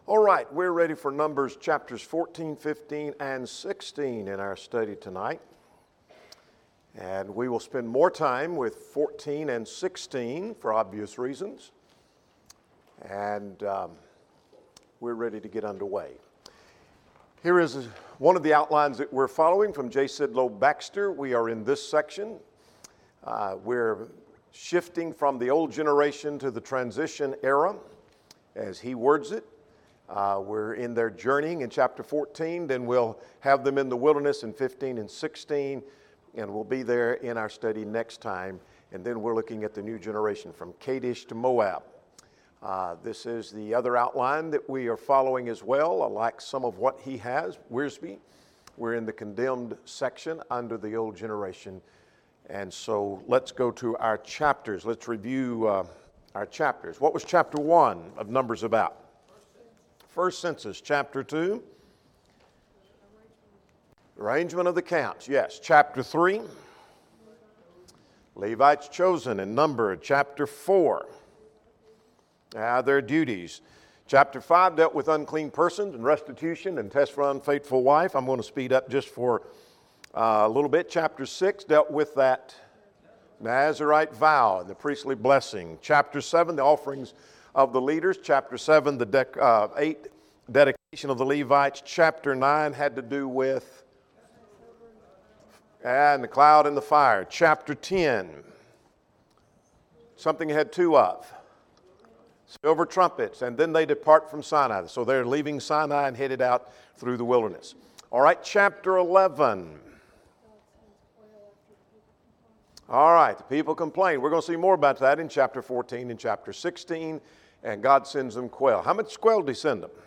All right, we're ready for Numbers chapters 14, 15, and 16 in our study tonight. And we will spend more time with 14 and 16 for obvious reasons. And we're ready to get underway. Here is one of the outlines that we're following from J. Sidlow Baxter. We are in this section. We're shifting from the old generation to the transition era, as he words it. We're in their journeying in chapter 14, then we'll have them in the wilderness in 15 and 16, and we'll be there in our study next time. And then we're looking at the new generation from Kadesh to Moab. This is the other outline that we are following as well. I like some of what he has, Wiersbe. We're in the condemned section under the old generation. And so let's go to our chapters. Let's review our chapters. What was chapter 1 of Numbers about? First census. Chapter 2, arrangement of the counts. Yes. Chapter 3, Levites chosen and numbered. Chapter 4, their duties. Chapter 5 dealt with unclean persons and restitution and test for unfaithful wife. I'm going to speed up just for a little bit. Chapter 6 dealt with that Nazirite vow and the priestly blessing. Chapter 7, the offerings of the leaders. Chapter 7, the 8, dedication of the Levites. Chapter 9 had to do with and the cloud and the fire. Chapter 10, something had two of, silver trumpets, and then they depart from Sinai. So they're leaving Sinai and headed out through the wilderness. All right, chapter 11. All right, the people complain. We're going to see more about that in chapter 14 and chapter 16. And God sends them quail. How much quail did he send them?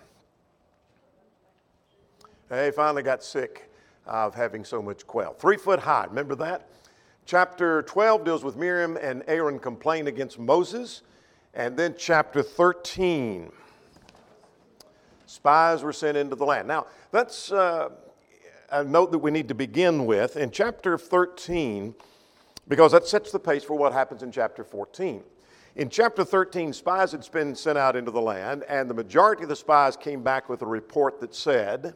They finally got sick of having so much quail. 3 foot high, remember that? Chapter 12 deals with Miriam and Aaron complain against Moses. And then chapter 13, spies were sent into the land. Now, that's a note that we need to begin with. In chapter 13, because that sets the pace for what happens in chapter 14. In chapter 13, spies had been sent out into the land, and the majority of the spies came back with a report that said,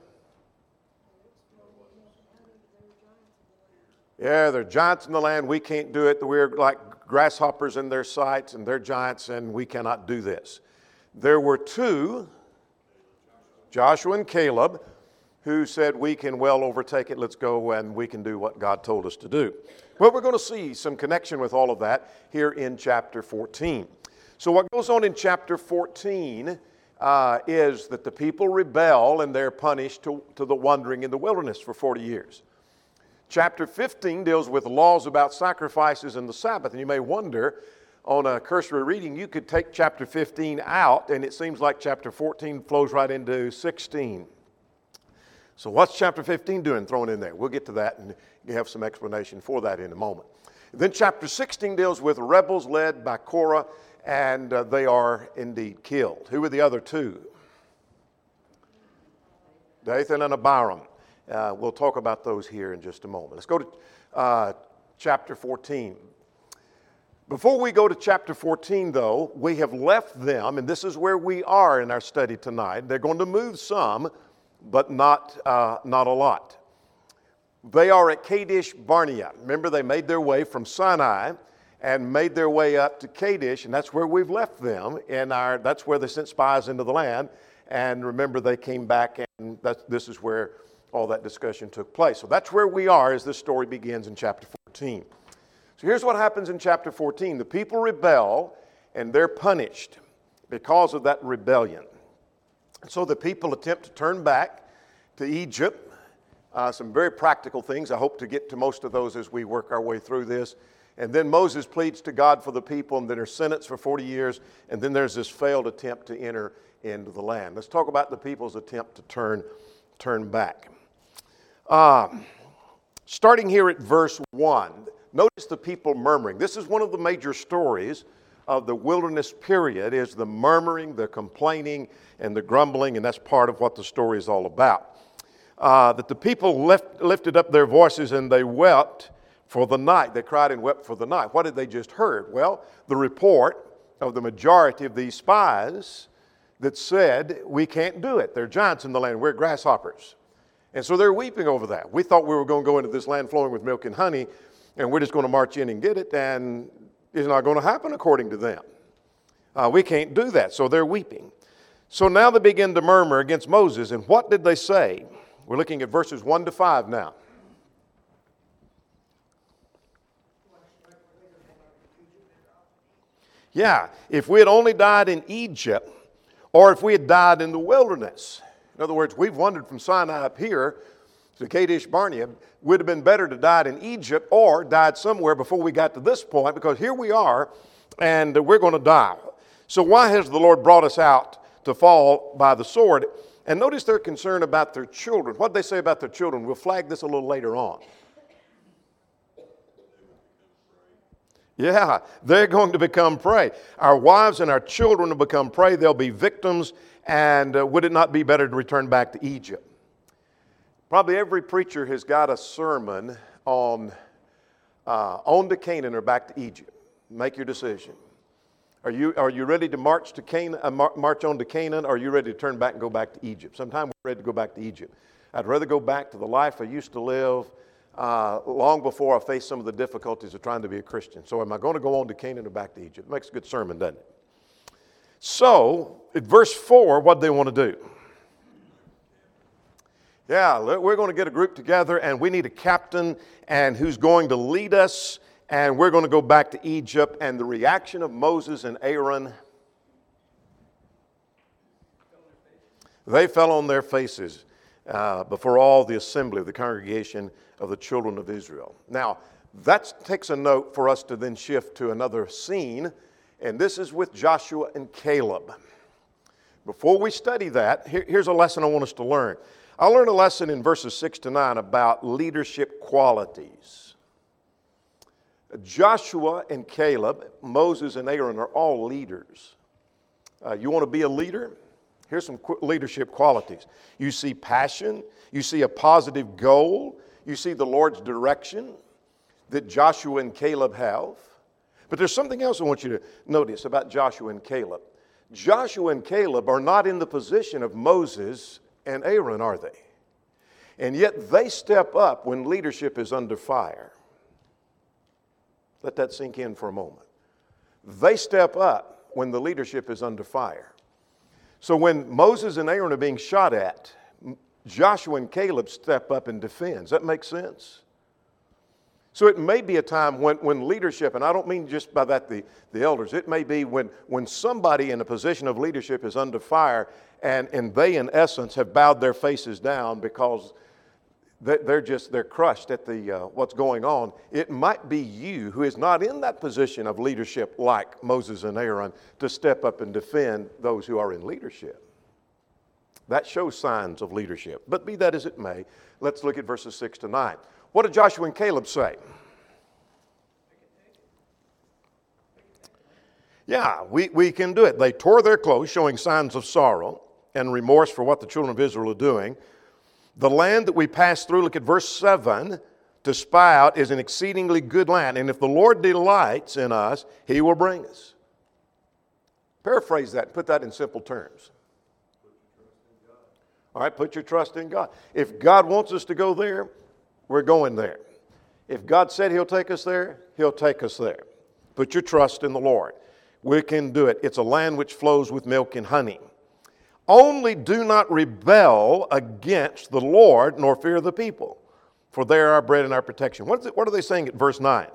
yeah, there are giants in the land, we can't do it, we're like grasshoppers in their sights, and they're giants, and we cannot do this. There were two, Joshua and Caleb, who said, we can well overtake it, let's go and we can do what God told us to do. Well, we're going to see some connection with all of that here in chapter 14. So what goes on in chapter 14 is that the people rebel and they're punished to the wandering in the wilderness for 40 years. Chapter 15 deals with laws about sacrifices and the Sabbath. And you may wonder, on a cursory reading, you could take chapter 15 out and it seems like chapter 14 flows right into 16. So what's chapter 15 doing thrown in there? We'll get to that and have some explanation for that in a moment. Then chapter 16 deals with rebels led by Korah, and they are indeed killed. Who were the other two? Dathan and Abiram. We'll talk about those here in just a moment. Let's go to chapter 14. Before we go to chapter 14, though, we have left them, and this is where we are in our study tonight. They're going to move some, but not a lot. They are at Kadesh Barnea. Remember, they made their way from Sinai and made their way up to Kadesh, and that's where we've left them. That's where they sent spies into the land. And remember, they came back, and this is where all that discussion took place. So that's where we are as this story begins in chapter 14. So here's what happens in chapter 14. The people rebel, and they're punished because of that rebellion. So the people attempt to turn back to Egypt. Some very practical things. I hope to get to most of those as we work our way through this. And then Moses pleads to God for the people, and then they're sentenced for 40 years. And then there's this failed attempt to enter into the land. Let's talk about the people's attempt to turn back. Starting here at verse 1, notice the people murmuring. This is one of the major stories of the wilderness period, is the murmuring, the complaining, and the grumbling, and that's part of what the story is all about. That the people lifted up their voices and they wept for the night. They cried and wept for the night. What had they just heard? Well, the report of the majority of these spies that said, we can't do it. There are giants in the land. We're grasshoppers. And so they're weeping over that. We thought we were going to go into this land flowing with milk and honey, and we're just going to march in and get it, and it's not going to happen according to them. We can't do that. So they're weeping. So now they begin to murmur against Moses. And what did they say? We're looking at verses 1 to 5 now. Yeah, if we had only died in Egypt, or if we had died in the wilderness. In other words, we've wandered from Sinai up here to Kadesh Barnea. Would have been better to died in Egypt or died somewhere before we got to this point, because here we are and we're going to die. So why has the Lord brought us out to fall by the sword? And notice they're concerned about their children. What did they say about their children? We'll flag this a little later on. Yeah, they're going to become prey. Our wives and our children will become prey. They'll be victims. And would it not be better to return back to Egypt? Probably every preacher has got a sermon on to Canaan or back to Egypt. Make your decision. Are you ready to march to Canaan? March on to Canaan? Or are you ready to turn back and go back to Egypt? Sometimes we're ready to go back to Egypt. I'd rather go back to the life I used to live long before I faced some of the difficulties of trying to be a Christian. So am I going to go on to Canaan or back to Egypt? It makes a good sermon, doesn't it? So, at verse 4, what do they want to do? Yeah, we're going to get a group together and we need a captain and who's going to lead us, and we're going to go back to Egypt. And the reaction of Moses and Aaron, they fell on their faces before all the assembly of the congregation of the children of Israel. Now, that takes a note for us to then shift to another scene, and this is with Joshua and Caleb. Before we study that, here's a lesson I want us to learn. I learned a lesson in verses 6 to 9 about leadership qualities. Joshua and Caleb, Moses and Aaron are all leaders. You want to be a leader? Here's some leadership qualities. You see passion. You see a positive goal. You see the Lord's direction that Joshua and Caleb have. But there's something else I want you to notice about Joshua and Caleb. Joshua and Caleb are not in the position of Moses and Aaron, are they? And yet they step up when leadership is under fire. Let that sink in for a moment. They step up when the leadership is under fire. So when Moses and Aaron are being shot at, Joshua and Caleb step up and defend. Does that make sense? So it may be a time when leadership, and I don't mean just by that the elders, it may be when somebody in a position of leadership is under fire and they in essence have bowed their faces down because they're crushed at what's going on. It might be you who is not in that position of leadership like Moses and Aaron to step up and defend those who are in leadership. That shows signs of leadership. But be that as it may, let's look at verses 6 to 9. What did Joshua and Caleb say? Yeah, we can do it. They tore their clothes, showing signs of sorrow and remorse for what the children of Israel are doing. The land that we passed through, look at verse 7, to spy out is an exceedingly good land. And if the Lord delights in us, He will bring us. Paraphrase that and put that in simple terms. All right, put your trust in God. If God wants us to go there, we're going there. If God said He'll take us there, He'll take us there. Put your trust in the Lord. We can do it. It's a land which flows with milk and honey. Only do not rebel against the Lord, nor fear the people, for they are our bread and our protection. What are they saying at verse 9?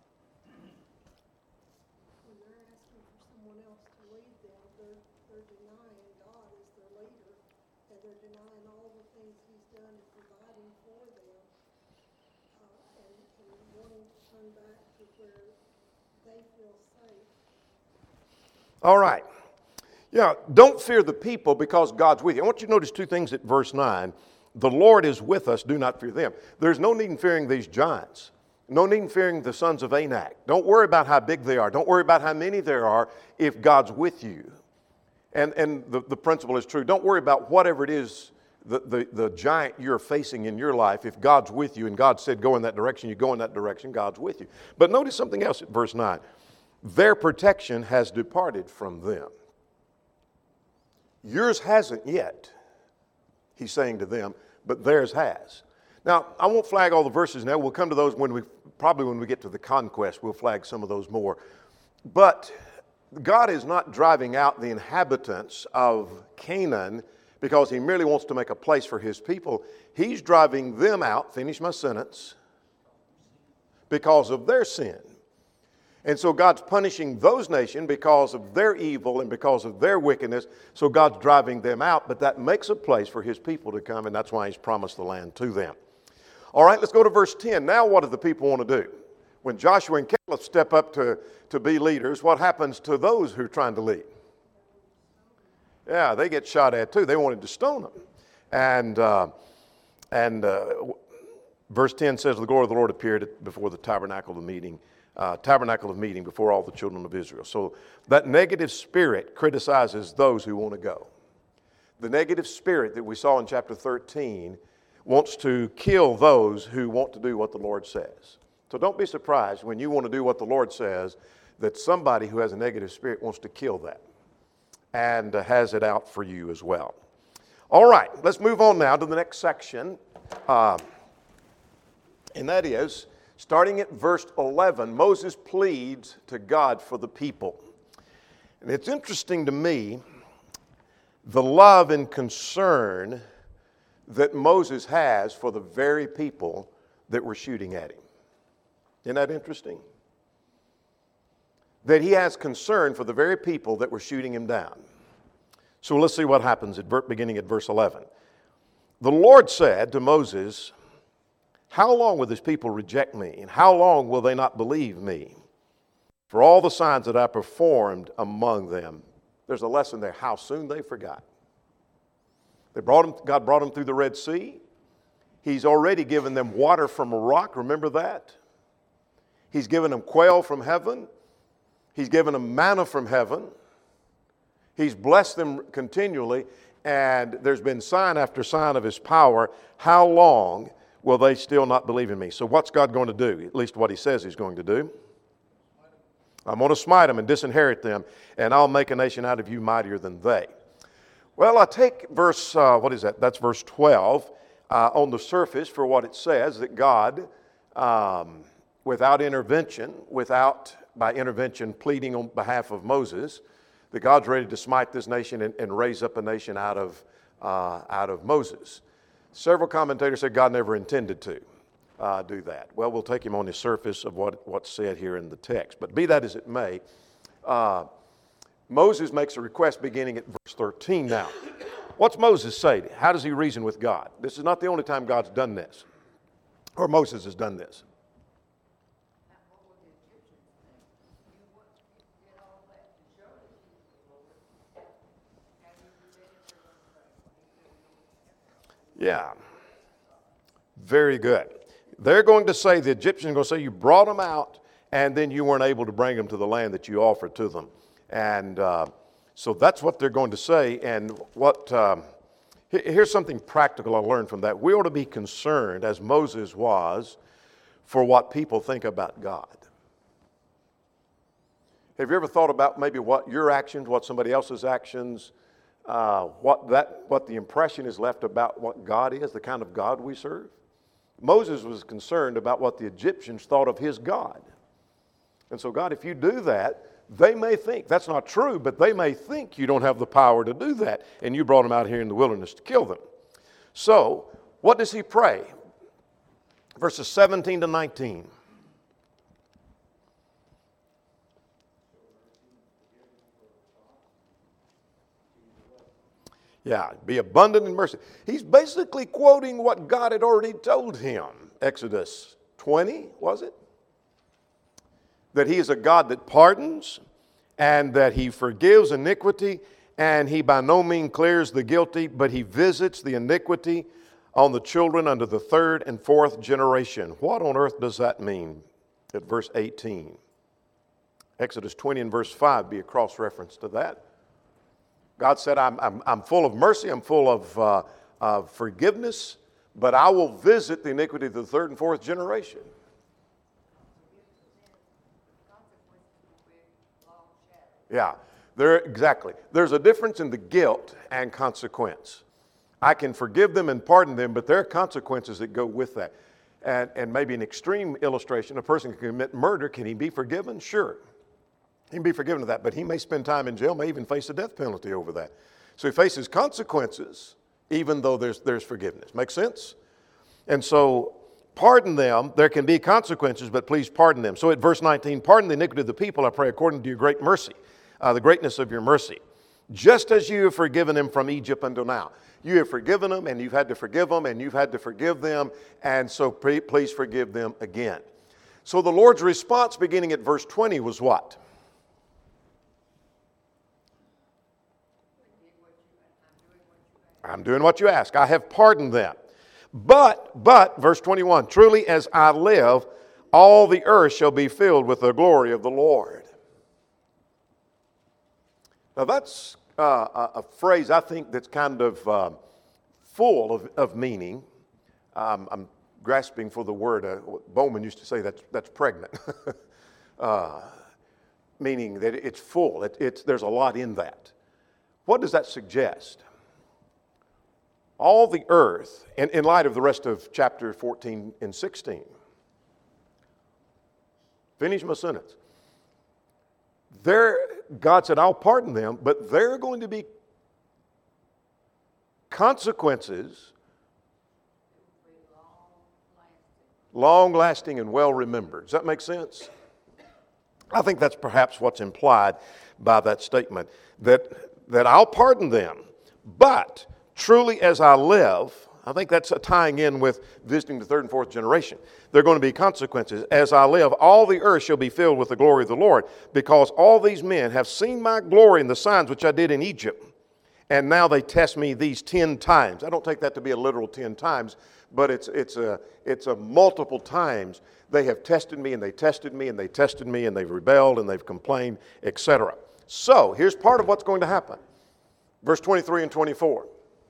All right. Yeah, don't fear the people because God's with you. I want you to notice two things at verse 9. The Lord is with us, do not fear them. There's no need in fearing these giants. No need in fearing the sons of Anak. Don't worry about how big they are. Don't worry about how many there are if God's with you. And the principle is true. Don't worry about whatever it is, the giant you're facing in your life. If God's with you and God said go in that direction, you go in that direction, God's with you. But notice something else at verse 9. Their protection has departed from them. Yours hasn't yet, he's saying to them, but theirs has. Now, I won't flag all the verses now. We'll come to those when we get to the conquest. We'll flag some of those more. But God is not driving out the inhabitants of Canaan because he merely wants to make a place for his people. He's driving them out, finish my sentence, because of their sin. And so God's punishing those nations because of their evil and because of their wickedness. So God's driving them out, but that makes a place for his people to come, and that's why he's promised the land to them. All right, let's go to verse 10. Now what do the people want to do? When Joshua and Caleb step up to be leaders, what happens to those who are trying to lead? Yeah, they get shot at too. They wanted to stone them. And verse 10 says, the glory of the Lord appeared before the tabernacle of meeting before all the children of Israel. So that negative spirit criticizes those who want to go. The negative spirit that we saw in chapter 13 wants to kill those who want to do what the Lord says. So don't be surprised when you want to do what the Lord says that somebody who has a negative spirit wants to kill that and has it out for you as well. All right, let's move on now to the next section. And that is, starting at verse 11, Moses pleads to God for the people. And it's interesting to me the love and concern that Moses has for the very people that were shooting at him. Isn't that interesting? That he has concern for the very people that were shooting him down. So let's see what happens beginning at verse 11. The Lord said to Moses, how long will this people reject me? And how long will they not believe me? For all the signs that I performed among them. There's a lesson there, how soon they forgot. God brought them through the Red Sea. He's already given them water from a rock. Remember that? He's given them quail from heaven. He's given them manna from heaven. He's blessed them continually. And there's been sign after sign of his power. How long will they still not believe in me? So what's God going to do? At least what he says he's going to do. I'm going to smite them and disinherit them, and I'll make a nation out of you mightier than they. Well, I take verse, That's verse 12 on the surface for what it says, that God, without intervention, by intervention pleading on behalf of Moses, that God's ready to smite this nation and raise up a nation out of Moses. Several commentators said God never intended to do that. Well, we'll take him on the surface of what's said here in the text. But be that as it may, Moses makes a request beginning at verse 13 now. What's Moses say? How does he reason with God? This is not the only time God's done this, or Moses has done this. Yeah, very good. They're going to say, the Egyptians are going to say, you brought them out, and then you weren't able to bring them to the land that you offered to them. And so that's what they're going to say. And here's something practical I learned from that. We ought to be concerned, as Moses was, for what people think about God. Have you ever thought about maybe what your actions, what somebody else's actions, what the impression is left about what God is, the kind of God we serve? Moses was concerned about what the Egyptians thought of his God. And so, God, if you do that, they may think, that's not true, but they may think you don't have the power to do that, and you brought them out here in the wilderness to kill them. So, what does he pray? Verses 17 to 19. Yeah, be abundant in mercy. He's basically quoting what God had already told him. Exodus 20, was it? That he is a God that pardons and that he forgives iniquity, and he by no means clears the guilty, but he visits the iniquity on the children under the third and fourth generation. What on earth does that mean at verse 18? Exodus 20 and verse 5 be a cross-reference to that. God said, I'm full of mercy, I'm full of forgiveness, but I will visit the iniquity of the third and fourth generation. Yeah, Exactly. There's a difference in the guilt and consequence. I can forgive them and pardon them, but there are consequences that go with that. And maybe an extreme illustration, a person can commit murder. Can he be forgiven? Sure. He can be forgiven of that, but he may spend time in jail, may even face a death penalty over that. So he faces consequences, even though there's forgiveness. Make sense? And so pardon them. There can be consequences, but please pardon them. So at verse 19, pardon the iniquity of the people, I pray, according to your great mercy, the greatness of your mercy, just as you have forgiven them from Egypt until now. You have forgiven them, and you've had to forgive them, and you've had to forgive them, and so please forgive them again. So the Lord's response beginning at verse 20 was what? I'm doing what you ask. I have pardoned them. But, verse 21, truly as I live, all the earth shall be filled with the glory of the Lord. Now that's a phrase I think that's kind of full of meaning. I'm grasping for the word. Bowman used to say that's pregnant, meaning that it's full. There's a lot in that. What does that suggest? All the earth, in light of the rest of chapter 14 and 16. Finish my sentence. God said, I'll pardon them, but there are going to be consequences, long-lasting and well-remembered. Does that make sense? I think that's perhaps what's implied by that statement, that I'll pardon them, but truly as I live, I think that's tying in with visiting the third and fourth generation. There are going to be consequences. As I live, all the earth shall be filled with the glory of the Lord, because all these men have seen my glory and the signs which I did in Egypt, and now they test me these 10 times. I don't take that to be a literal 10 times, but it's a multiple times. They have tested me, and they tested me, and they tested me, and they've rebelled, and they've complained, etc. So here's part of what's going to happen. Verse 23 and 24.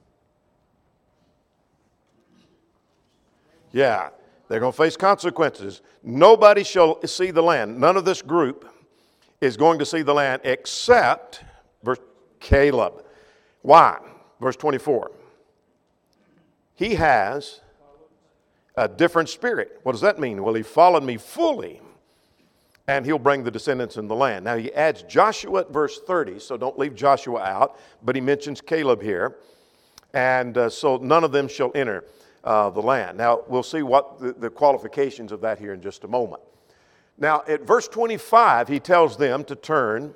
Yeah, they're going to face consequences. Nobody shall see the land. None of this group is going to see the land except Caleb. Why? Verse 24. He has a different spirit. What does that mean? Well, he followed me fully, and he'll bring the descendants in the land. Now, he adds Joshua at verse 30, so don't leave Joshua out, but he mentions Caleb here. And so none of them shall enter the land. Now, we'll see what the qualifications of that here in just a moment. Now, at verse 25, he tells them to turn.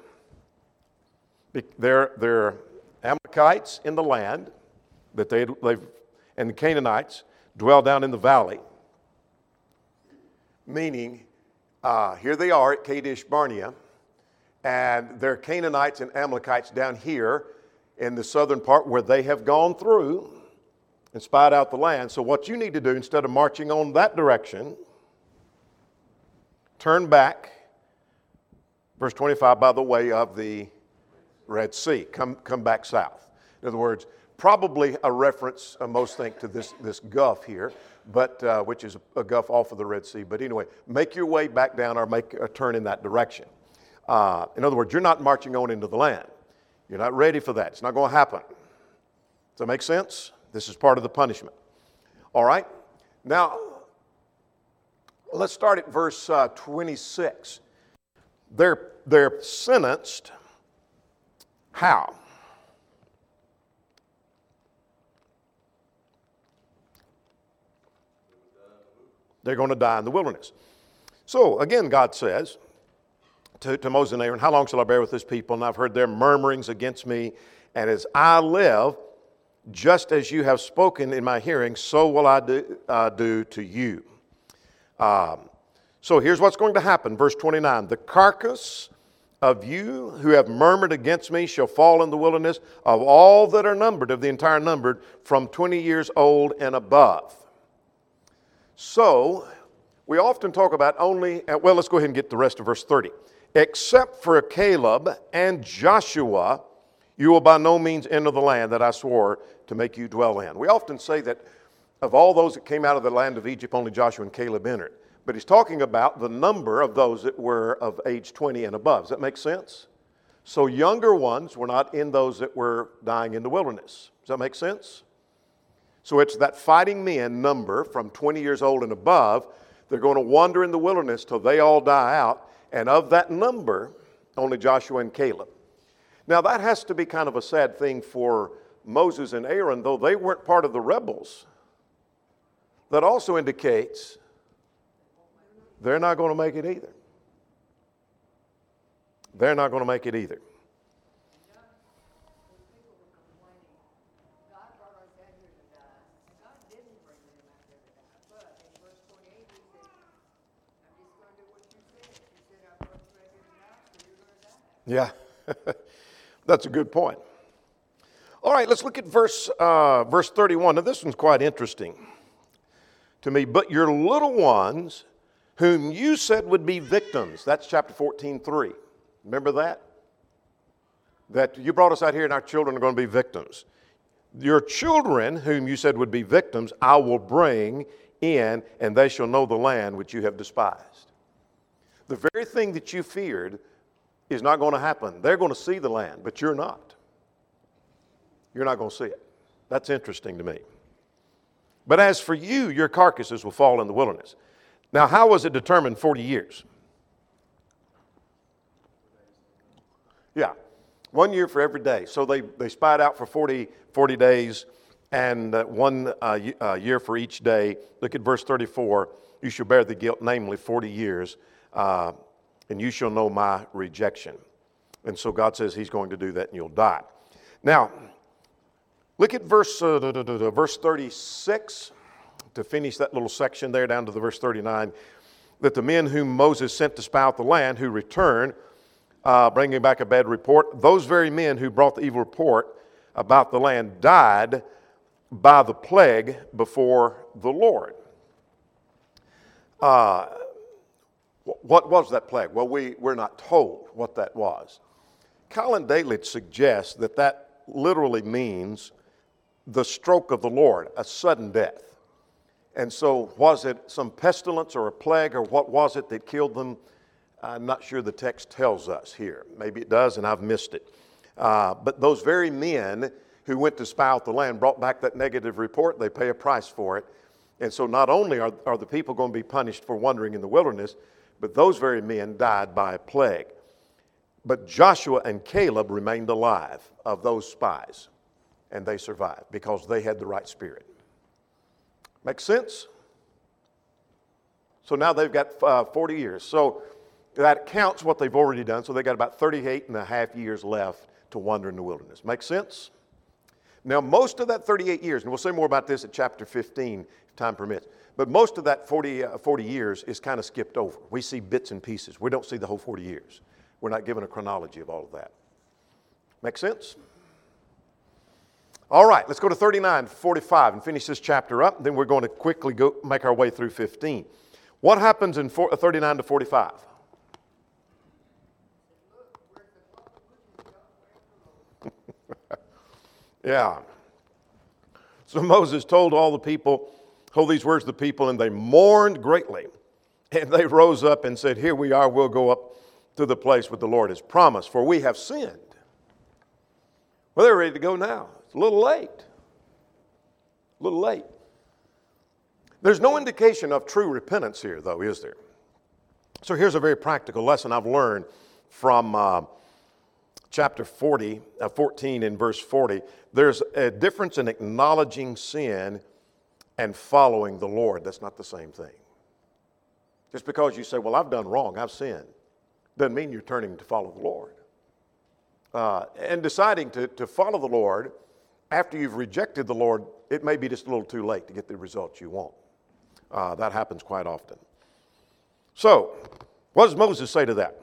They're Amalekites in the land that and the Canaanites dwell down in the valley. Meaning, here they are at Kadesh Barnea, and they're Canaanites and Amalekites down here in the southern part where they have gone through and spied out the land. So what you need to do, instead of marching on that direction, turn back, verse 25, by the way of the Red Sea. Come back south. In other words, probably a reference, most think, to this gulf here, but which is a gulf off of the Red Sea. But anyway, make your way back down or make a turn in that direction. In other words, you're not marching on into the land. You're not ready for that. It's not going to happen. Does that make sense? This is part of the punishment. All right? Now, let's start at verse 26. They're sentenced. How? They're going to die in the wilderness. So, again, God says to Moses and Aaron, how long shall I bear with this people? And I've heard their murmurings against me. And as I live, just as you have spoken in my hearing, so will I do to you. So here's what's going to happen. Verse 29, the carcass of you who have murmured against me shall fall in the wilderness, of all that are numbered, of the entire numbered, from 20 years old and above. So we often talk about let's go ahead and get the rest of verse 30. Except for Caleb and Joshua, you will by no means enter the land that I swore to make you dwell in. We often say that of all those that came out of the land of Egypt, only Joshua and Caleb entered. But he's talking about the number of those that were of age 20 and above. Does that make sense? So younger ones were not in those that were dying in the wilderness. Does that make sense? So it's that fighting men number from 20 years old and above. They're going to wander in the wilderness till they all die out. And of that number, only Joshua and Caleb. Now that has to be kind of a sad thing for Moses and Aaron, though they weren't part of the rebels. That also indicates they're not going to make it either. They're not going to make it either. Yeah, that's a good point. All right, let's look at verse 31. Now this one's quite interesting to me. But your little ones, whom you said would be victims. That's chapter 14:3. Remember that? That you brought us out here and our children are going to be victims. Your children, whom you said would be victims, I will bring in, and they shall know the land which you have despised. The very thing that you feared is not going to happen. They're going to see the land, but you're not. You're not going to see it. That's interesting to me. But as for you, your carcasses will fall in the wilderness. Now, how was it determined 40 years? Yeah, 1 year for every day. So they spied out for 40 days and 1 year for each day. Look at verse 34. You shall bear the guilt, namely 40 years, and you shall know my rejection. And so God says he's going to do that and you'll die. Now, look at verse 36 to finish that little section there down to the verse 39. That the men whom Moses sent to spy out the land who returned, bringing back a bad report, those very men who brought the evil report about the land died by the plague before the Lord. What was that plague? Well, we're not told what that was. Colin Daylich suggests that literally means the stroke of the Lord, a sudden death. And so was it some pestilence or a plague, or what was it that killed them? I'm not sure the text tells us here. Maybe it does and I've missed it. But those very men who went to spy out the land brought back that negative report. They pay a price for it. And so not only are the people going to be punished for wandering in the wilderness, but those very men died by a plague. But Joshua and Caleb remained alive of those spies, and they survived because they had the right spirit. Make sense? So now they've got 40 years. So that counts what they've already done. So they've got about 38 and a half years left to wander in the wilderness. Make sense? Now, most of that 38 years, and we'll say more about this at chapter 15, if time permits, but most of that 40 years is kind of skipped over. We see bits and pieces. We don't see the whole 40 years. We're not given a chronology of all of that. Make sense? All right, let's go to 39 to 45 and finish this chapter up. Then we're going to quickly make our way through 15. What happens in 39 to 45? Yeah. So Moses told all the people, told these words to the people, and they mourned greatly. And they rose up and said, here we are, we'll go up to the place where the Lord has promised, for we have sinned. Well, they're ready to go now. It's a little late. A little late. There's no indication of true repentance here, though, is there? So here's a very practical lesson I've learned from chapter 14 and verse 40. There's a difference in acknowledging sin and following the Lord. That's not the same thing. Just because you say, well, I've done wrong, I've sinned, doesn't mean you're turning to follow the Lord. And deciding to follow the Lord after you've rejected the Lord, it may be just a little too late to get the results you want. That happens quite often. So, what does Moses say to that?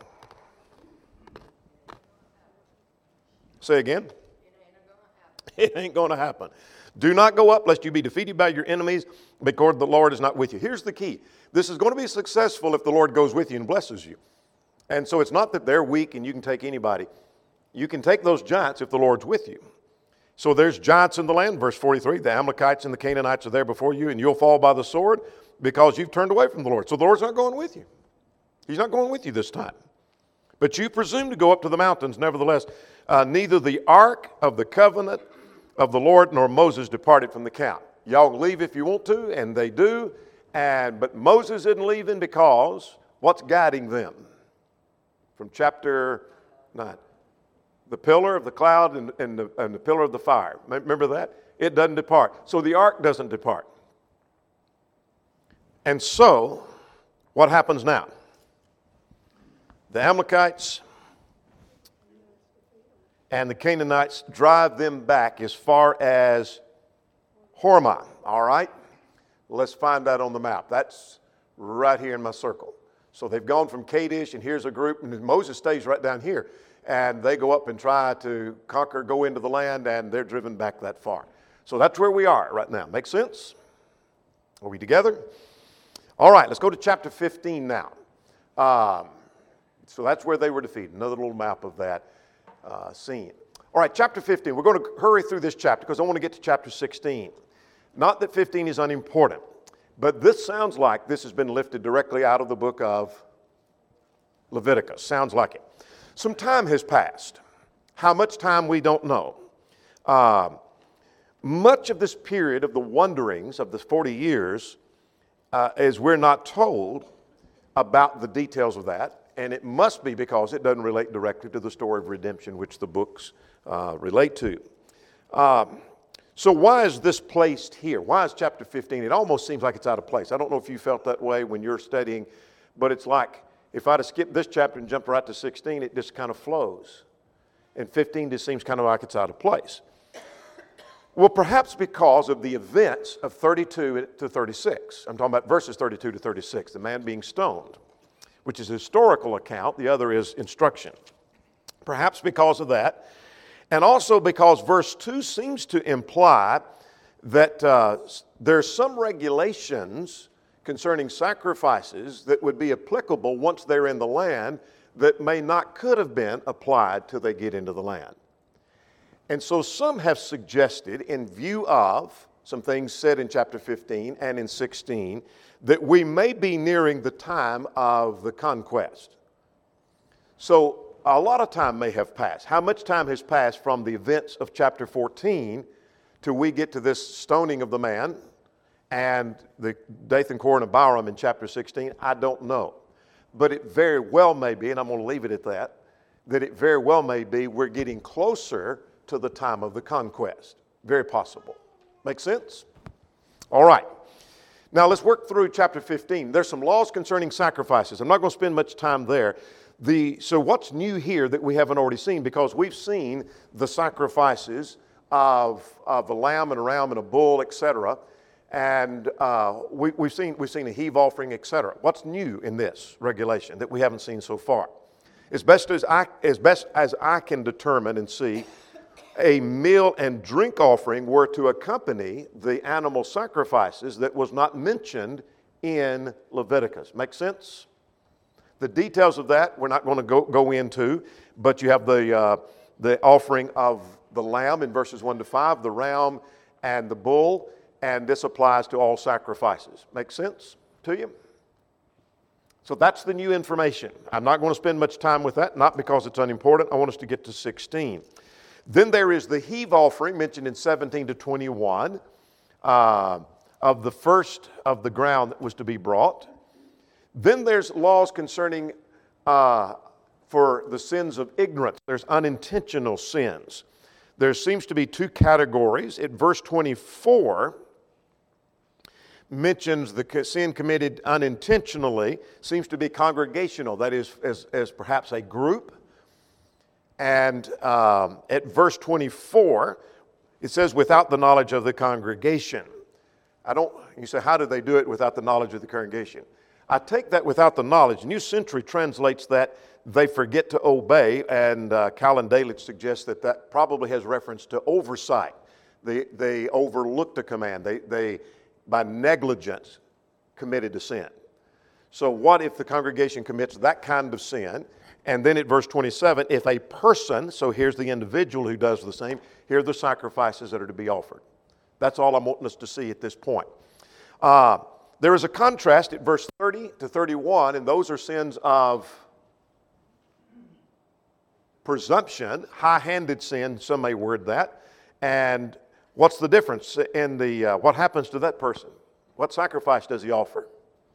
Say again? It ain't going to happen. Do not go up lest you be defeated by your enemies, because the Lord is not with you. Here's the key. This is going to be successful if the Lord goes with you and blesses you. And so it's not that they're weak and you can take anybody. You can take those giants if the Lord's with you. So there's giants in the land, verse 43. The Amalekites and the Canaanites are there before you, and you'll fall by the sword because you've turned away from the Lord. So the Lord's not going with you. He's not going with you this time. But you presume to go up to the mountains. Nevertheless, neither the ark of the covenant of the Lord nor Moses departed from the camp. Y'all can leave if you want to, and they do. But Moses isn't leaving because what's guiding them? From chapter 9. The pillar of the cloud and the pillar of the fire. Remember that? It doesn't depart. So the ark doesn't depart. And so, what happens now? The Amalekites and the Canaanites drive them back as far as Hormah. All right? Let's find that on the map. That's right here in my circle. So they've gone from Kadesh, and here's a group, and Moses stays right down here. And they go up and try to conquer, go into the land, and they're driven back that far. So that's where we are right now. Make sense? Are we together? All right, let's go to chapter 15 now. So that's where they were defeated. Another little map of that scene. All right, chapter 15. We're going to hurry through this chapter because I want to get to chapter 16. Not that 15 is unimportant, but this sounds like this has been lifted directly out of the book of Leviticus. Sounds like it. Some time has passed. How much time, we don't know. Much of this period of the wanderings of the 40 years is we're not told about the details of that, and it must be because it doesn't relate directly to the story of redemption, which the books relate to. So why is this placed here? Why is chapter 15? It almost seems like it's out of place. I don't know if you felt that way when you're studying, but it's like if I'd have skipped this chapter and jumped right to 16, it just kind of flows. And 15 just seems kind of like it's out of place. Well, perhaps because of the events of 32 to 36. I'm talking about verses 32 to 36, the man being stoned, which is a historical account. The other is instruction. Perhaps because of that. And also because verse 2 seems to imply that there's some regulations concerning sacrifices that would be applicable once they're in the land that could have been applied till they get into the land. And so some have suggested, in view of some things said in chapter 15 and in 16, that we may be nearing the time of the conquest. So a lot of time may have passed. How much time has passed from the events of chapter 14 till we get to this stoning of the man and the Dathan, Korah, and Abiram in chapter 16? I don't know. But it very well may be, and I'm going to leave it at that it very well may be we're getting closer to the time of the conquest. Very possible. Make sense? All right. Now let's work through chapter 15. There's some laws concerning sacrifices. I'm not going to spend much time there. So what's new here that we haven't already seen? Because we've seen the sacrifices of a lamb and a ram and a bull, etc. And we've seen a heave offering, etc. What's new in this regulation that we haven't seen so far? As best as I can determine and see, a meal and drink offering were to accompany the animal sacrifices that was not mentioned in Leviticus. Make sense? The details of that we're not going to go into, but you have the offering of the lamb in verses 1 to 5, the ram and the bull, and this applies to all sacrifices. Make sense to you? So that's the new information. I'm not going to spend much time with that, not because it's unimportant. I want us to get to 16. Then there is the heave offering mentioned in 17 to 21 of the first of the ground that was to be brought. Then there's laws concerning for the sins of ignorance. There's unintentional sins. There seems to be two categories. At verse 24 mentions the sin committed unintentionally, seems to be congregational, that is as perhaps a group. And at verse 24, it says, without the knowledge of the congregation. You say, how do they do it without the knowledge of the congregation? I take that without the knowledge. New Century translates that they forget to obey, and Calvin Delitzsch suggests that probably has reference to oversight. They overlooked a command. They by negligence committed a sin. So what if the congregation commits that kind of sin? And then at verse 27, if a person, so here's the individual who does the same, here are the sacrifices that are to be offered. That's all I'm wanting us to see at this point. There is a contrast at verse 30 to 31, and those are sins of presumption, high-handed sin, some may word that. And what's the difference in what happens to that person? What sacrifice does he offer?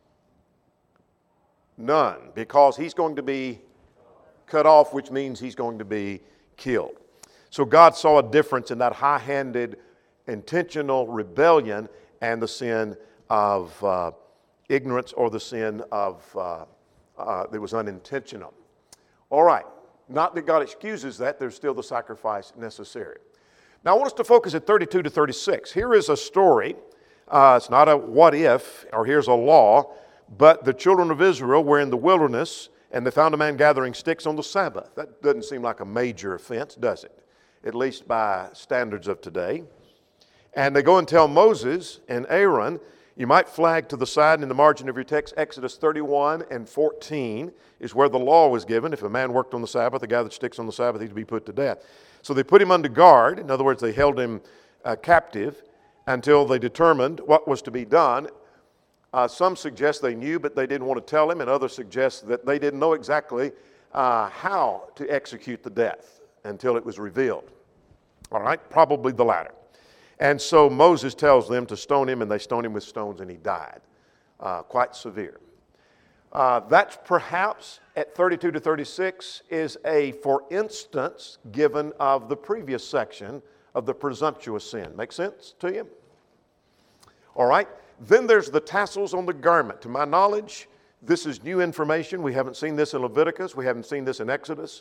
None, because he's going to be cut off, which means he's going to be killed. So God saw a difference in that high-handed, intentional rebellion and the sin of ignorance, or the sin of that was unintentional. All right, not that God excuses that, there's still the sacrifice necessary. Now I want us to focus at 32 to 36. Here is a story. It's not a what if, or here's a law, but the children of Israel were in the wilderness, and they found a man gathering sticks on the Sabbath. That doesn't seem like a major offense, does it? At least by standards of today. And they go and tell Moses and Aaron. You might flag to the side and in the margin of your text, Exodus 31 and 14 is where the law was given. If a man worked on the Sabbath, or gathered sticks on the Sabbath, he'd be put to death. So they put him under guard. In other words, they held him captive until they determined what was to be done. Some suggest they knew, but they didn't want to tell him, and others suggest that they didn't know exactly how to execute the death until it was revealed. All right, probably the latter. And so Moses tells them to stone him, and they stone him with stones, and he died. Quite severe. That's perhaps at 32 to 36 is a for instance given of the previous section of the presumptuous sin. Make sense to you? All right. Then there's the tassels on the garment. To my knowledge, this is new information. We haven't seen this in Leviticus. We haven't seen this in Exodus.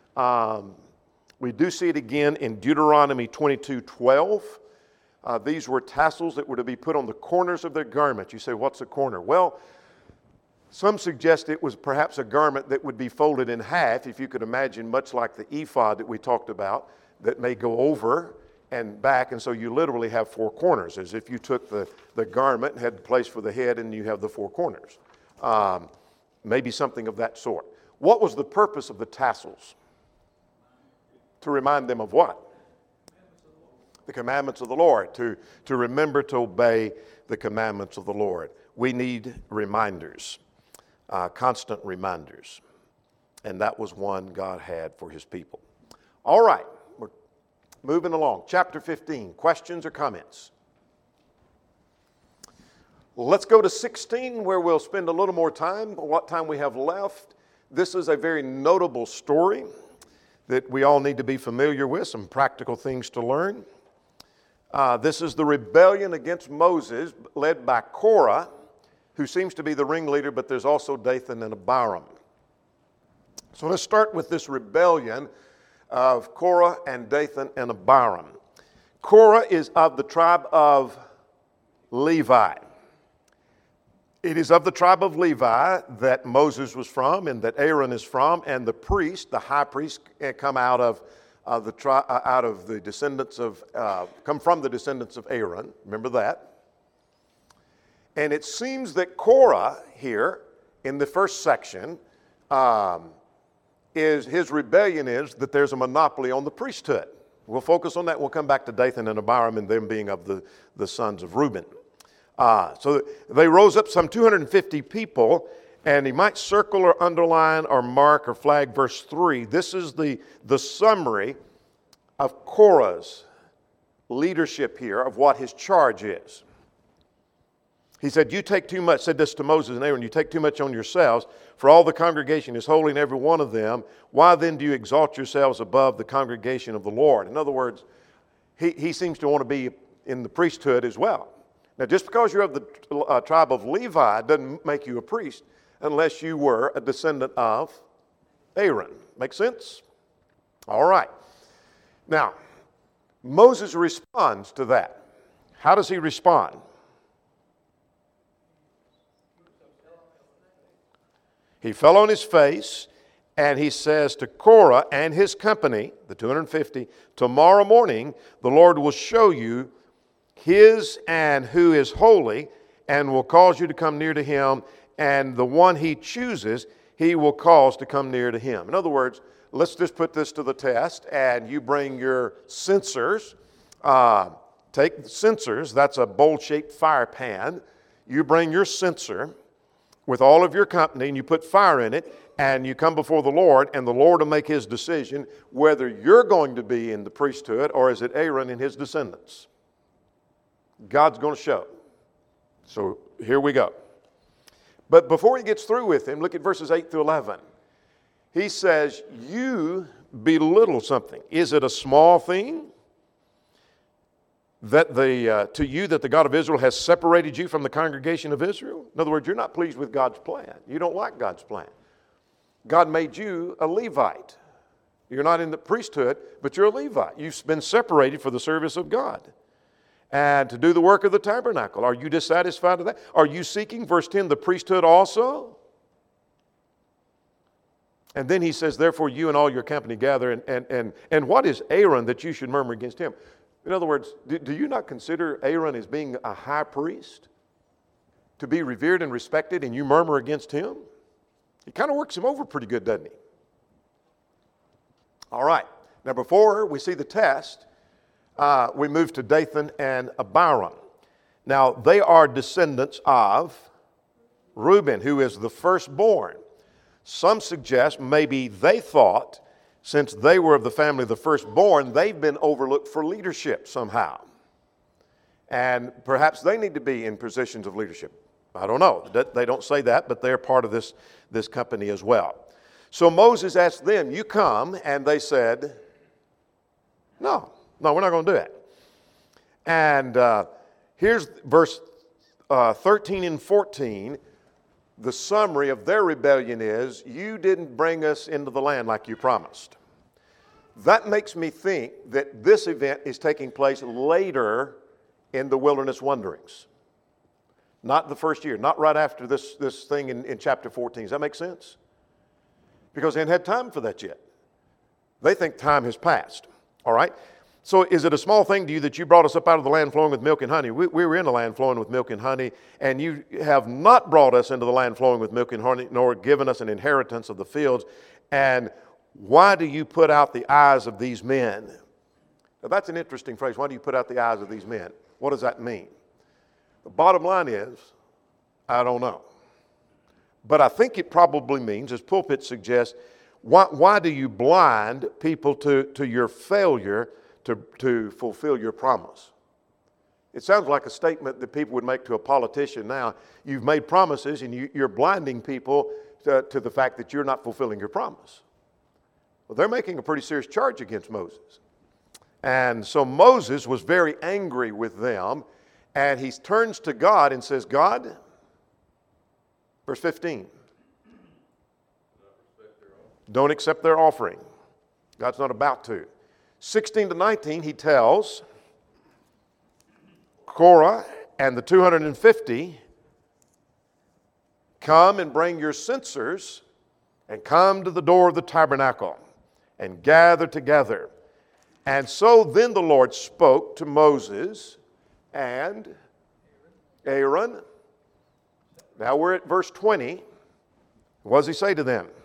We do see it again in Deuteronomy 22:12. These were tassels that were to be put on the corners of their garment. You say, what's a corner? Well, some suggest it was perhaps a garment that would be folded in half, if you could imagine, much like the ephod that we talked about, that may go over and back, and so you literally have four corners, as if you took the garment and had the place for the head, and you have the four corners. Maybe something of that sort. What was the purpose of the tassels? To remind them of what? The commandments of the Lord, to remember to obey the commandments of the Lord. We need reminders, constant reminders. And that was one God had for his people. All right, we're moving along. Chapter 15, questions or comments? Let's go to 16, where we'll spend a little more time, what time we have left. This is a very notable story that we all need to be familiar with, some practical things to learn. This is the rebellion against Moses led by Korah, who seems to be the ringleader, but there's also Dathan and Abiram. So let's start with this rebellion of Korah and Dathan and Abiram. Korah is of the tribe of Levi. It is of the tribe of Levi that Moses was from and that Aaron is from, and the priest, the high priest, come out of the descendants of, come from the descendants of Aaron. Remember that? And it seems that Korah here in the first section his rebellion is that there's a monopoly on the priesthood. We'll focus on that. We'll come back to Dathan and Abiram and them being of the sons of Reuben. So they rose up some 250 people, and you might circle or underline or mark or flag verse 3. This is the summary of Korah's leadership here, of what his charge is. He said, you take too much, said this to Moses and Aaron, you take too much on yourselves, for all the congregation is holy and every one of them. Why then do you exalt yourselves above the congregation of the Lord? In other words, he seems to want to be in the priesthood as well. Now, just because you're of the tribe of Levi doesn't make you a priest unless you were a descendant of Aaron. Make sense? All right. Now, Moses responds to that. How does he respond? He fell on his face, and he says to Korah and his company, the 250, tomorrow morning the Lord will show you his and who is holy, and will cause you to come near to him, and the one he chooses, he will cause to come near to him. In other words, let's just put this to the test, and you bring your censers. Take the censers, that's a bowl-shaped fire pan. You bring your censer, with all of your company, and you put fire in it, and you come before the Lord, and the Lord will make his decision whether you're going to be in the priesthood or is it Aaron and his descendants. God's going to show. So here we go. But before he gets through with him, look at verses 8 through 11. He says, you belittle something. Is it a small thing that to you that the God of Israel has separated you from the congregation of Israel? In other words, you're not pleased with God's plan. You don't like God's plan. God made you a Levite. You're not in the priesthood, but you're a Levite. You've been separated for the service of God and to do the work of the tabernacle. Are you dissatisfied with that? Are you seeking, verse 10, the priesthood also? And then he says, therefore you and all your company gather, and what is Aaron that you should murmur against him? In other words, do you not consider Aaron as being a high priest, to be revered and respected, and you murmur against him? He kind of works him over pretty good, doesn't he? All right. Now, before we see the test, we move to Dathan and Abiram. Now, they are descendants of Reuben, who is the firstborn. Some suggest maybe they thought, since they were of the family of the firstborn, they've been overlooked for leadership somehow. And perhaps they need to be in positions of leadership. I don't know. They don't say that, but they're part of this company as well. So Moses asked them, you come, and they said, no, we're not going to do it. And here's verse 13 and 14. The summary of their rebellion is, you didn't bring us into the land like you promised. That makes me think that this event is taking place later in the wilderness wanderings. Not the first year, not right after this thing in chapter 14. Does that make sense? Because they hadn't had time for that yet. They think time has passed. All right? So is it a small thing to you that you brought us up out of the land flowing with milk and honey? We were in the land flowing with milk and honey, and you have not brought us into the land flowing with milk and honey, nor given us an inheritance of the fields. And why do you put out the eyes of these men? Now, that's an interesting phrase. Why do you put out the eyes of these men? What does that mean? The bottom line is, I don't know. But I think it probably means, as pulpit suggests, why do you blind people to your failure to fulfill your promise? It sounds like a statement that people would make to a politician now. You've made promises and you're blinding people to the fact that you're not fulfilling your promise. Well, they're making a pretty serious charge against Moses. And so Moses was very angry with them, and he turns to God and says, God, verse 15, don't accept their offering. God's not about to. 16 to 19, he tells Korah and the 250, come and bring your censers and come to the door of the tabernacle and gather together. And so then the Lord spoke to Moses and Aaron. Now we're at verse 20. What does he say to them?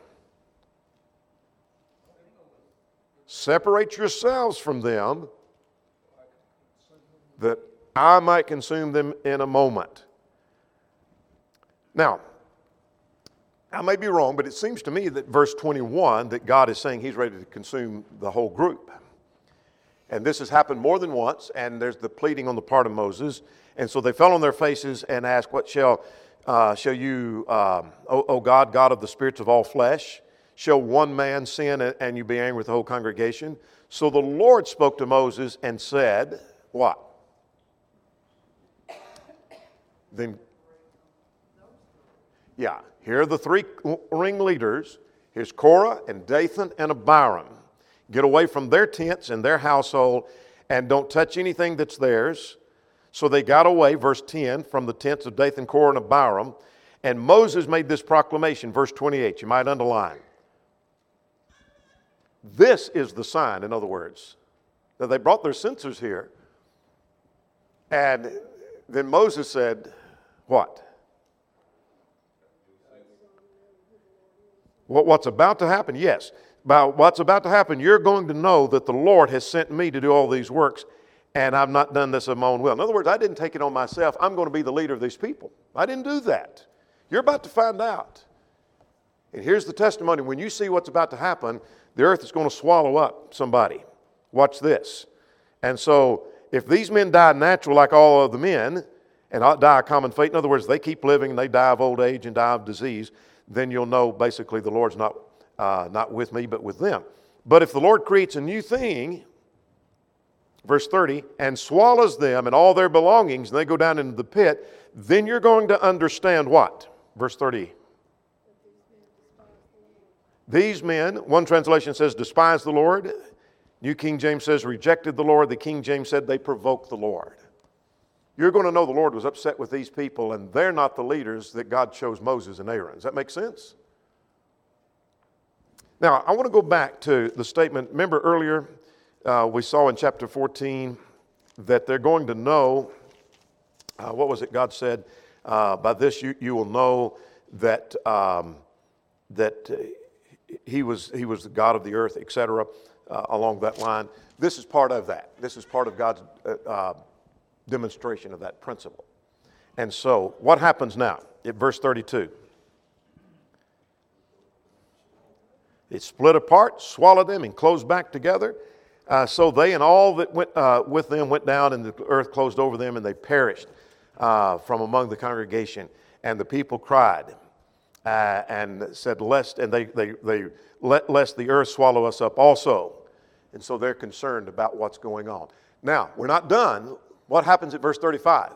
Separate yourselves from them, that I might consume them in a moment. Now, I may be wrong, but it seems to me that verse 21, that God is saying he's ready to consume the whole group. And this has happened more than once, and there's the pleading on the part of Moses. And so they fell on their faces and asked, what shall you, O God, God of the spirits of all flesh, shall one man sin and you be angry with the whole congregation? So the Lord spoke to Moses and said, what? Then, yeah, here are the three ringleaders. Here's Korah and Dathan and Abiram. Get away from their tents and their household and don't touch anything that's theirs. So they got away, verse 10, from the tents of Dathan, Korah, and Abiram. And Moses made this proclamation, verse 28. You might underline. This is the sign, in other words, that they brought their censers here. And then Moses said, what? What's about to happen? Yes. About what's about to happen, you're going to know that the Lord has sent me to do all these works, and I've not done this of my own will. In other words, I didn't take it on myself. I'm going to be the leader of these people. I didn't do that. You're about to find out. And here's the testimony. When you see what's about to happen, the earth is going to swallow up somebody. Watch this. And so if these men die natural like all other men and die a common fate, in other words, they keep living and they die of old age and die of disease, then you'll know basically the Lord's not with me but with them. But if the Lord creates a new thing, verse 30, and swallows them and all their belongings, and they go down into the pit, then you're going to understand what? Verse 30. These men, one translation says, despised the Lord. New King James says, rejected the Lord. The King James said, they provoked the Lord. You're going to know the Lord was upset with these people, and they're not the leaders that God chose Moses and Aaron. Does that make sense? Now, I want to go back to the statement. Remember earlier, we saw in chapter 14 that they're going to know, what was it God said? By this you will know that He was the God of the earth, etc., along that line. This is part of that. This is part of God's demonstration of that principle. And so, what happens now? At verse 32. It split apart, swallowed them, and closed back together. So they and all that went with them went down, and the earth closed over them, and they perished from among the congregation. And the people cried and said, lest the earth swallow us up also. And so they're concerned about what's going on. Now, we're not done. What happens at verse 35?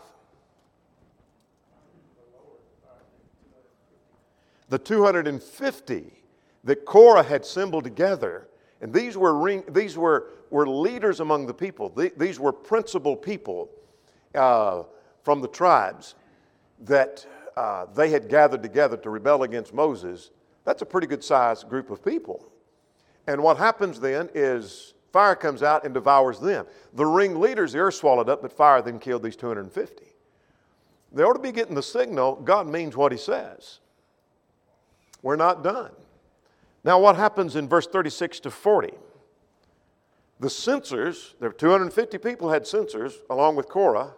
The 250 that Korah had assembled together, and these were leaders among the people. These were principal people from the tribes that they had gathered together to rebel against Moses. That's a pretty good sized group of people. And what happens then is fire comes out and devours them. The ringleaders, the earth swallowed up, but fire then killed these 250. They ought to be getting the signal God means what He says. We're not done. Now what happens in verse 36 to 40? The censors, there were 250 people had censors along with Korah.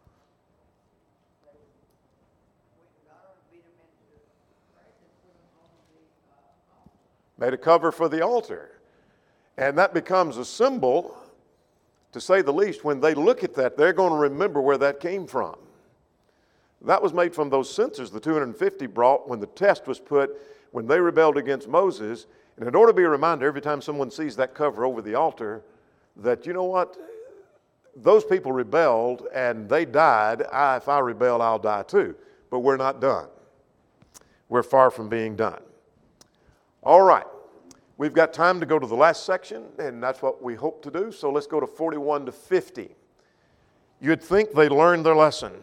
Made a cover for the altar. And that becomes a symbol, to say the least. When they look at that, they're going to remember where that came from. That was made from those censers the 250 brought when the test was put, when they rebelled against Moses. And it ought to be a reminder every time someone sees that cover over the altar that, you know what, those people rebelled and they died. If I rebel, I'll die too. But we're not done. We're far from being done. All right. We've got time to go to the last section, and that's what we hope to do. So let's go to 41 to 50. You'd think they learned their lesson.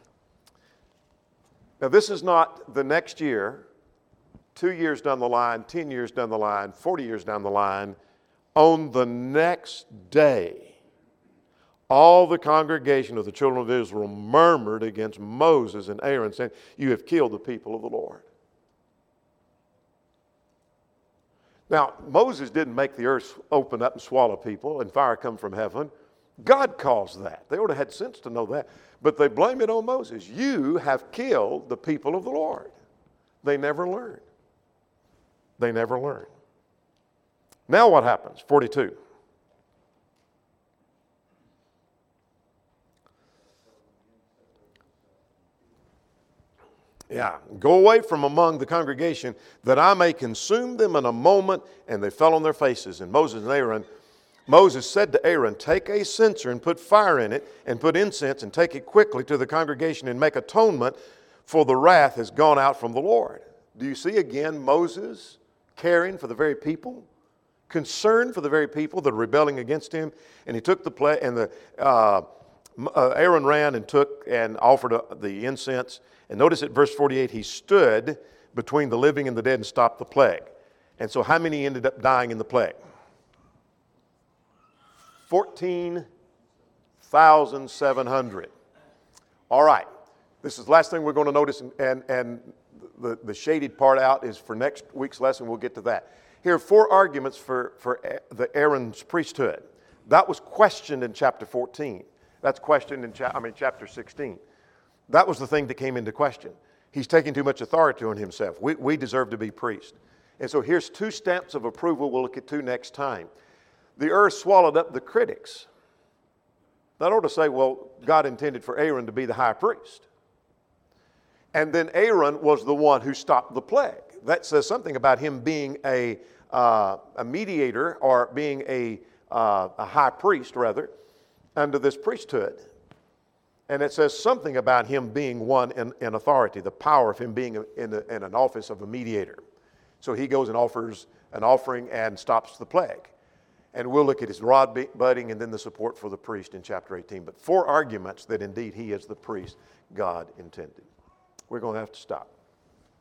Now, this is not the next year, 2 years down the line, 10 years down the line, 40 years down the line. On the next day, all the congregation of the children of Israel murmured against Moses and Aaron, saying, "You have killed the people of the Lord." Now, Moses didn't make the earth open up and swallow people and fire come from heaven. God caused that. They would have had sense to know that. But they blame it on Moses. You have killed the people of the Lord. They never learn. They never learn. Now what happens? 42. Yeah, go away from among the congregation that I may consume them in a moment. And they fell on their faces. And Moses said to Aaron, take a censer and put fire in it and put incense and take it quickly to the congregation and make atonement, for the wrath has gone out from the Lord. Do you see again Moses caring for the very people, concerned for the very people that are rebelling against him? And he took Aaron ran and took and offered the incense. And notice at verse 48, he stood between the living and the dead and stopped the plague. And so how many ended up dying in the plague? 14,700. All right. This is the last thing we're going to notice, and the shaded part out is for next week's lesson. We'll get to that. Here are 4 arguments for the Aaron's priesthood. That was questioned in chapter 14. That's questioned in chapter 16. That was the thing that came into question. He's taking too much authority on himself. We deserve to be priests. And so here's two stamps of approval we'll look at two next time. The earth swallowed up the critics. That ought to say, well, God intended for Aaron to be the high priest. And then Aaron was the one who stopped the plague. That says something about him being a mediator, or being a high priest, rather, under this priesthood. And it says something about him being one in authority, the power of him being in an office of a mediator. So he goes and offers an offering and stops the plague. And we'll look at his rod budding and then the support for the priest in chapter 18. But 4 arguments that indeed he is the priest God intended. We're going to have to stop.